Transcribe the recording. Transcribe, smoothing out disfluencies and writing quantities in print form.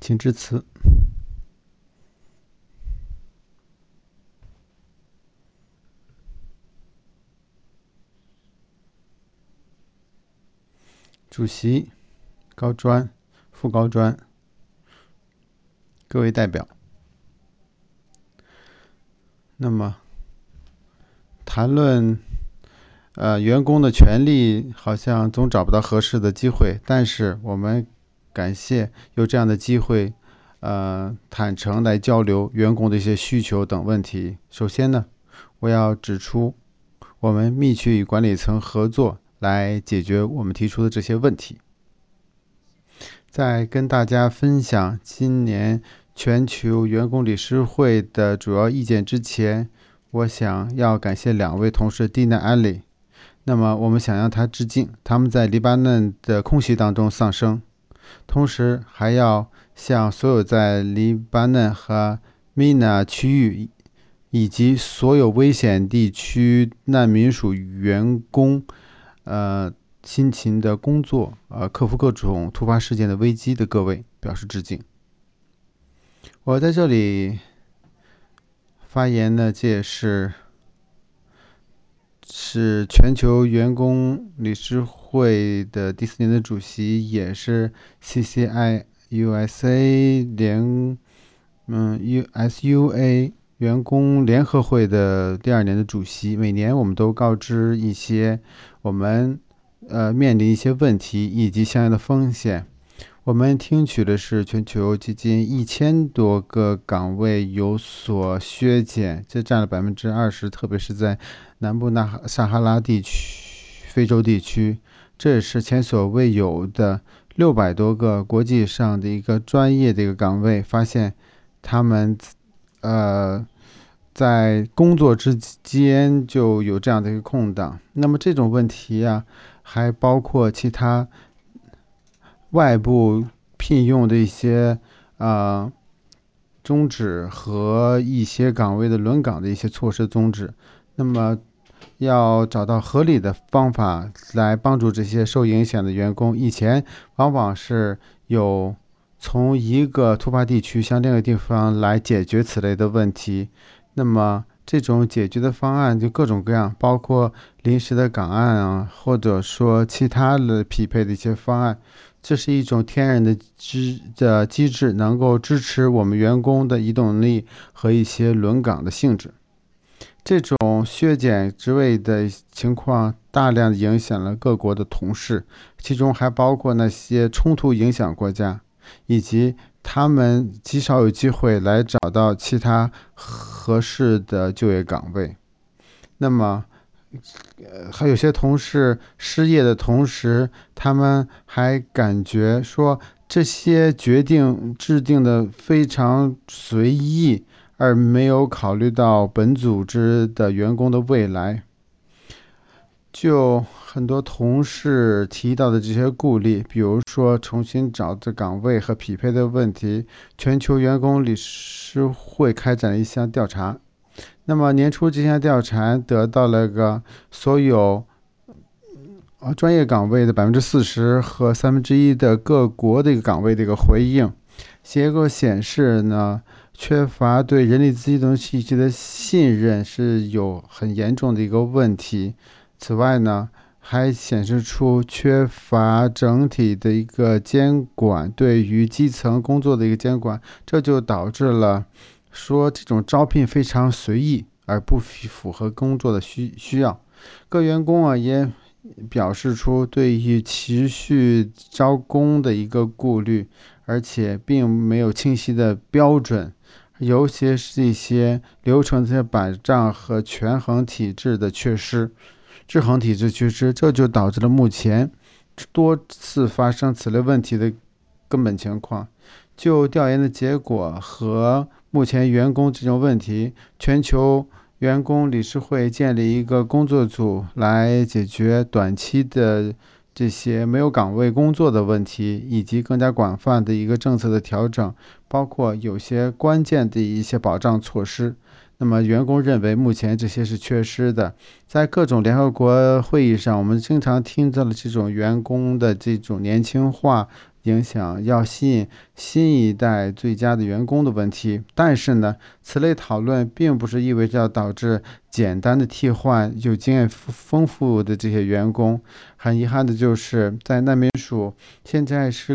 请致辞。主席、高专、副高专、各位代表，那么谈论员工的权利好像总找不到合适的机会，但是我们感谢有这样的机会坦诚来交流员工的一些需求等问题。首先呢，我要指出我们密切与管理层合作来解决我们提出的这些问题。在跟大家分享今年全球员工理事会的主要意见之前，我想要感谢两位同事 Dina Ali。那么我们想向他致敬，他们在黎巴嫩的空袭当中丧生。同时还要向所有在黎巴嫩和 MENA 区域以及所有危险地区难民署员工辛勤的工作克服各种突发事件的危机的各位表示致敬。我在这里发言呢，这也是全球员工理事会的第4年的主席，也是 CCI USA USUA 员工联合会的第2年的主席。每年我们都告知一些我们面临一些问题以及相应的风险。我们听取的是全球接近1000多个岗位有所削减，这占了20%，特别是在南部撒哈拉地区、非洲地区，这也是前所未有的600多个国际上的一个专业的一个岗位，发现他们在工作之间就有这样的一个空档。那么这种问题还包括其他外部聘用的一些终止和一些岗位的轮岗的一些措施终止。那么要找到合理的方法来帮助这些受影响的员工。以前往往是有从一个突发地区向另一个地方来解决此类的问题，那么这种解决的方案就各种各样，包括临时的岗案或者说其他的匹配的一些方案。这是一种天然的机制，能够支持我们员工的移动力和一些轮岗的性质。这种削减职位的情况大量影响了各国的同事，其中还包括那些冲突影响国家，以及他们极少有机会来找到其他合适的就业岗位。那么还有些同事失业的同时，他们还感觉说这些决定制定的非常随意，而没有考虑到本组织的员工的未来。就很多同事提到的这些顾虑，比如说重新找的岗位和匹配的问题，全球员工理事会开展了一项调查。那么年初这项调查得到了所有专业岗位的40%和1/3的各国的一个岗位的一个回应。结果显示呢，缺乏对人力资源体系的信任是有很严重的一个问题。此外呢，还显示出缺乏整体的一个监管，对于基层工作的一个监管，这就导致了说这种招聘非常随意，而不符合工作的需要。各员工也表示出对于持续招工的一个顾虑，而且并没有清晰的标准，尤其是一些流程的保障和权衡体制的缺失。制衡体制缺失，这就导致了目前多次发生此类问题的根本情况。就调研的结果和目前员工这种问题，全球员工理事会建立一个工作组来解决短期的这些没有岗位工作的问题，以及更加广泛的一个政策的调整，包括有些关键的一些保障措施。那么员工认为目前这些是缺失的。在各种联合国会议上，我们经常听到了这种员工的这种年轻化影响要吸引新一代最佳的员工的问题。但是呢，此类讨论并不是意味着要导致简单的替换有经验丰富的这些员工。很遗憾的就是，在难民署现在是